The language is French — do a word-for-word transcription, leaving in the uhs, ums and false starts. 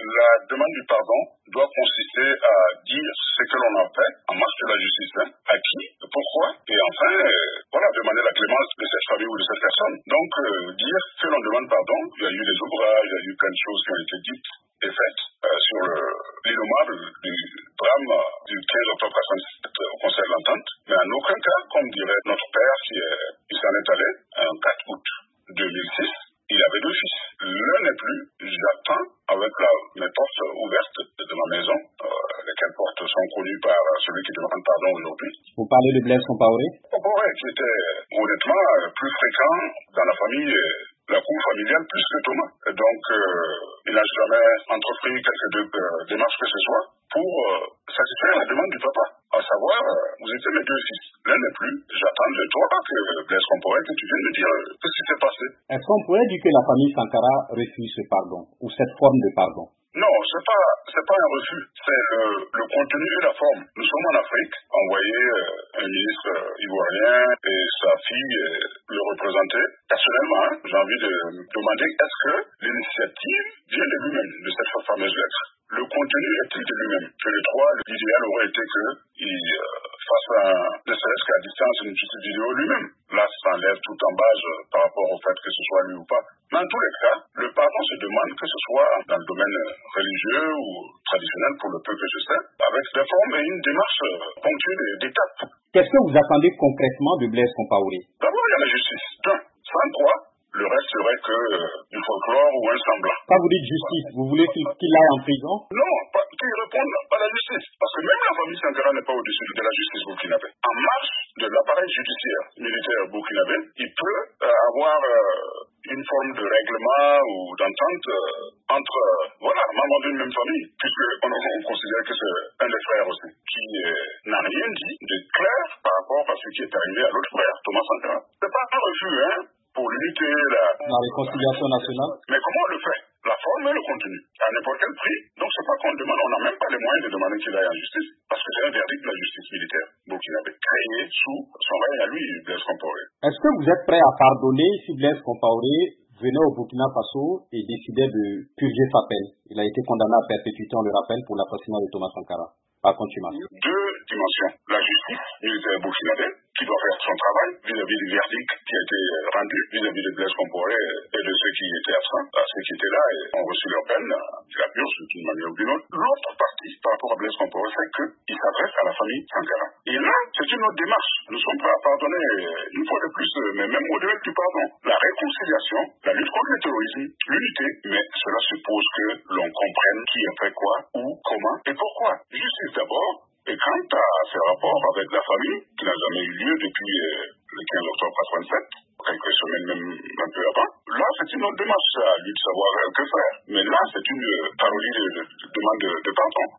La demande du pardon doit consister à dire ce que l'on a fait en marche de la justice, hein, à qui, pourquoi, et enfin, euh, voilà, demander la clémence de cette famille ou de cette personne. Donc, euh, dire que l'on demande pardon, il y a eu des ouvrages, il y a eu plein de choses qui ont été dites et faites euh, sur l'innommable du drame du quinze octobre quatre-vingt-sept au Conseil de l'Entente, mais en aucun cas, comme dirait notre père qui, est, qui s'en est allé, un quatre août deux mille six, il avait deux fils. L'un n'est plus, j'attends avec la, mes portes ouvertes de ma maison, euh, lesquelles portes sont connues par celui qui demande pardon aujourd'hui. Vous parlez de Blaise Compaoré? Compaoré qui était honnêtement plus fréquent dans la famille, la cour familiale plus que Thomas. Et donc, euh, il n'a jamais entrepris quelque de, euh, démarche que ce soit pour euh, satisfaire la demande du papa. À savoir, euh, vous étiez mes deux fils. L'un n'est plus. J'attends de toi que Blaise Compaoré que tu viennes me dire euh, ce qui s'est passé. Est-ce qu'on pourrait dire que la famille Sankara refuse ce pardon ou cette forme de pardon? Non, c'est pas, c'est pas un refus. C'est le, le contenu et la forme. Nous sommes en Afrique. Envoyer euh, un ministre euh, ivoirien et sa fille euh, le représenter. Personnellement, hein, j'ai envie de me demander est-ce que l'initiative vient de lui-même, de cette fameuse lettre? Le contenu est-il de lui-même? Que les trois, l'idéal aurait été qu'il euh, fasse un, ne serait-ce qu'à distance, une petite vidéo lui-même. Là, ça enlève tout en base euh, par rapport au fait que ce soit lui ou pas. Mais en tous les cas, le pardon se demande que ce soit dans le domaine religieux ou traditionnel, pour le peu que je sais, avec des formes et une démarche euh, ponctuée d'étapes. Qu'est-ce que vous attendez concrètement de Blaise Compaoré? D'abord, il y a la justice. D'un, sans quoi, le reste serait que euh, du folklore ou un semblant. Quand vous dites justice, vous voulez qu'il qu'il aille en prison? Non, pas, qu'il réponde à la justice. Parce que même la famille Sankara n'est pas au-dessus de la justice burkinabé. En marge de l'appareil judiciaire militaire burkinabé, il peut euh, avoir euh, une forme de règlement ou d'entente euh, entre euh, voilà, membres d'une même famille, puisqu'on on considère que c'est un des frères aussi, qui euh, n'a rien dit de clair par rapport à ce qui est arrivé à l'autre frère, Thomas Sankara. C'est pas un refus, hein, pour limiter la... La réconciliation nationale. Mais comment on le fait? La forme et le contenu. À n'importe quel prix. Donc c'est pas qu'on demande, on n'a même pas les moyens de demander qu'il aille en justice. Parce que c'est un verdict de la justice militaire burkinabé, créé sous son règne à lui, Blaise Compaoré. Est-ce que vous êtes prêt à pardonner si Blaise Compaoré venait au Burkina Faso et décidait de purger sa peine? Il a été condamné à perpétuité, on le rappelle, pour l'assassinat de Thomas Sankara. Par contumace. Deux dimensions. La justice militaire burkinabé, qui doit faire son travail vis-à-vis du verdict qui a été rendu vis-à-vis de Blaise Compaoré et de ceux qui étaient absents, ceux qui étaient là et ont reçu leur peine, la purge d'une manière ou d'une autre. L'autre partie, par rapport à Blaise Compaoré, c'est qu'il s'adresse à la famille Sankara. Et là, c'est une autre démarche. Nous sommes prêts à pardonner une fois de plus, mais même au-delà du pardon. La réconciliation, la lutte contre le terrorisme, l'unité, mais cela suppose que l'on comprenne qui a fait quoi, où, comment et pourquoi. Justice d'abord, et quant à ces rapports avec la famille, qui n'a jamais eu lieu depuis euh, le quinze octobre quatre-vingt-sept, quelques semaines même un peu avant, là c'est une autre démarche à lui de savoir euh, que faire. Mais là c'est une parodie de, de, de demande de, de pardon.